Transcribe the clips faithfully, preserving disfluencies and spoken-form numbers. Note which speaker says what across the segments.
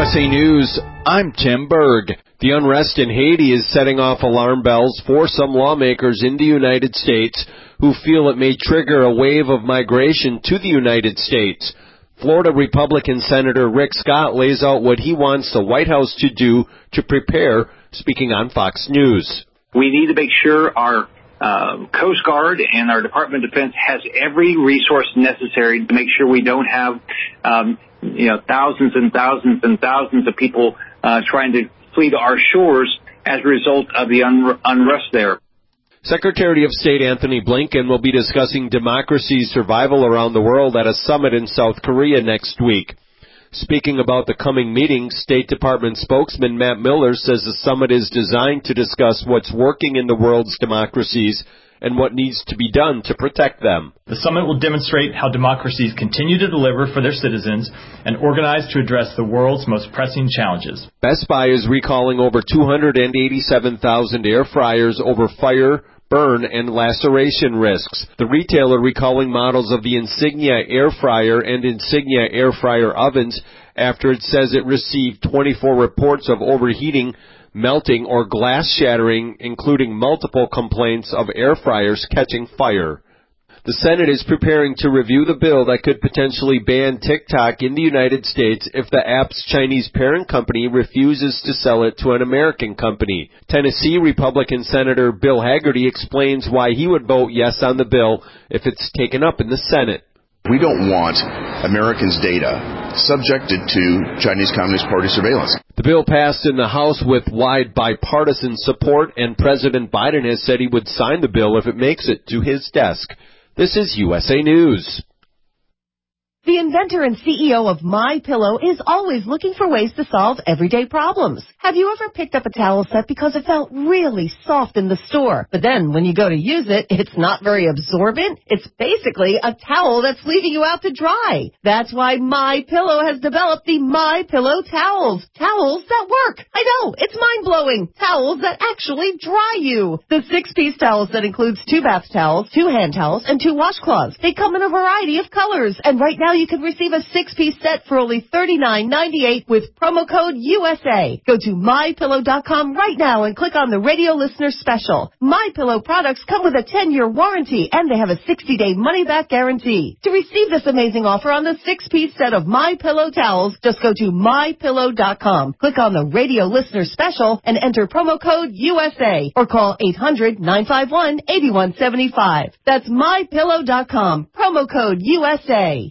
Speaker 1: S A News, I'm Tim Berg. The unrest in Haiti is setting off alarm bells for some lawmakers in the United States who feel it may trigger a wave of migration to the United States. Florida Republican Senator Rick Scott lays out what he wants the White House to do to prepare, speaking on Fox News.
Speaker 2: We need to make sure our uh, Coast Guard and our Department of Defense has every resource necessary to make sure we don't have um, you know, thousands and thousands and thousands of people uh, trying to flee to our shores as a result of the un- unrest there.
Speaker 1: Secretary of State Anthony Blinken will be discussing democracy's survival around the world at a summit in South Korea next week. Speaking about the coming meeting, State Department spokesman Matt Miller says the summit is designed to discuss what's working in the world's democracies and what needs to be done to protect them.
Speaker 3: The summit will demonstrate how democracies continue to deliver for their citizens and organize to address the world's most pressing challenges.
Speaker 1: Best Buy is recalling over two hundred eighty-seven thousand air fryers over fire, burn, and laceration risks. The retailer recalling models of the Insignia air fryer and Insignia air fryer ovens after it says it received twenty-four reports of overheating, melting, or glass shattering, including multiple complaints of air fryers catching fire. The Senate is preparing to review the bill that could potentially ban TikTok in the United States if the app's Chinese parent company refuses to sell it to an American company. Tennessee Republican Senator Bill Hagerty explains why he would vote yes on the bill if it's taken up in the Senate.
Speaker 4: We don't want Americans' data subjected to Chinese Communist Party surveillance.
Speaker 1: The bill passed in the House with wide bipartisan support, and President Biden has said he would sign the bill if it makes it to his desk. This is U S A News.
Speaker 5: The inventor and C E O of MyPillow is always looking for ways to solve everyday problems. Have you ever picked up a towel set because it felt really soft in the store, but then when you go to use it, it's not very absorbent? It's basically a towel that's leaving you out to dry. That's why MyPillow has developed the MyPillow towels. Towels that work. I know, it's mind-blowing. Towels that actually dry you. The six-piece towel set includes two bath towels, two hand towels, and two washcloths. They come in a variety of colors, and right now you can receive a six-piece set for only thirty-nine ninety-eight with promo code U S A. Go to my pillow dot com right now and click on the radio listener special. MyPillow products come with a ten-year warranty, and they have a sixty-day money-back guarantee. To receive this amazing offer on the six-piece set of MyPillow towels, just go to my pillow dot com, click on the radio listener special, and enter promo code U S A, or call eight hundred nine five one eight one seven five. That's my pillow dot com, promo code U S A.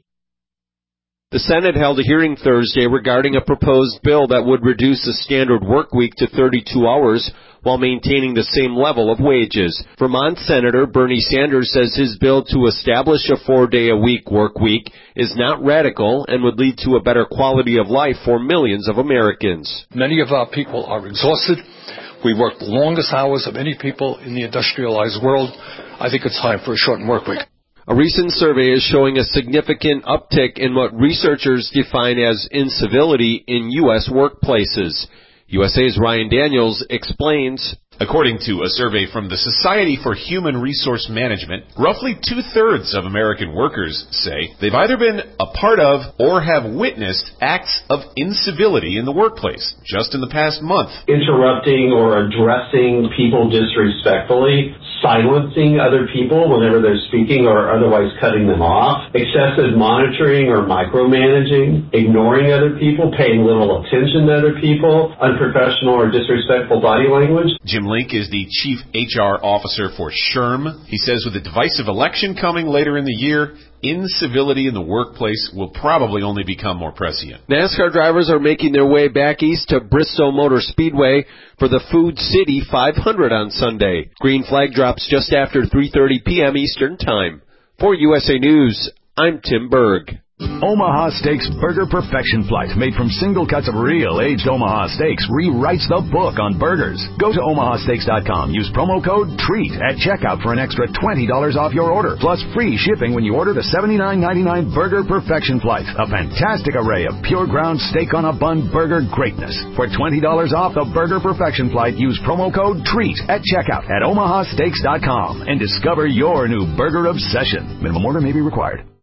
Speaker 1: The Senate held a hearing Thursday regarding a proposed bill that would reduce the standard work week to thirty-two hours while maintaining the same level of wages. Vermont Senator Bernie Sanders says his bill to establish a four-day-a-week work week is not radical and would lead to a better quality of life for millions of Americans.
Speaker 6: Many of our people are exhausted. We work the longest hours of any people in the industrialized world. I think it's time for a shortened work week.
Speaker 1: A recent survey is showing a significant uptick in what researchers define as incivility in U S workplaces. U S A's Ryan Daniels explains.
Speaker 7: According to a survey from the Society for Human Resource Management, roughly two-thirds of American workers say they've either been a part of or have witnessed acts of incivility in the workplace just in the past month.
Speaker 8: Interrupting or addressing people disrespectfully, silencing other people whenever they're speaking or otherwise cutting them off, excessive monitoring or micromanaging, ignoring other people, paying little attention to other people, unprofessional or disrespectful body language.
Speaker 7: Jim Link is the Chief H R Officer for SHRM. He says with the divisive election coming later in the year, incivility in the workplace will probably only become more prescient.
Speaker 1: NASCAR drivers are making their way back east to Bristol Motor Speedway for the Food City five hundred on Sunday. Green flag drops just after three thirty p.m. Eastern Time. For U S A News, I'm Tim Berg.
Speaker 9: Omaha Steaks Burger Perfection Flight, made from single cuts of real aged Omaha steaks, rewrites the book on burgers. Go to omaha steaks dot com. Use promo code TREAT at checkout for an extra twenty dollars off your order, plus free shipping when you order the seventy-nine ninety-nine Burger Perfection Flight, a fantastic array of pure ground steak on a bun burger greatness. For twenty dollars off the Burger Perfection Flight, use promo code TREAT at checkout at omaha steaks dot com and discover your new burger obsession. Minimum order may be required.